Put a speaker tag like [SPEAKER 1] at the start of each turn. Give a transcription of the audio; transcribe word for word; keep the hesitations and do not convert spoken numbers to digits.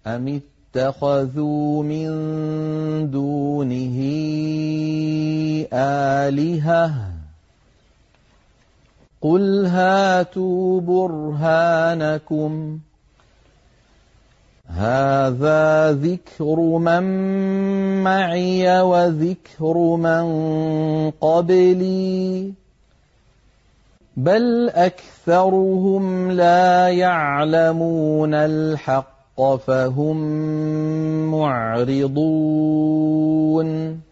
[SPEAKER 1] أم اتخذوا من دونه آلهة قل هاتوا برهانكم هذا ذكر من معي وذكر من قبلي بل أكثرهم لا يعلمون الحق فهم معرضون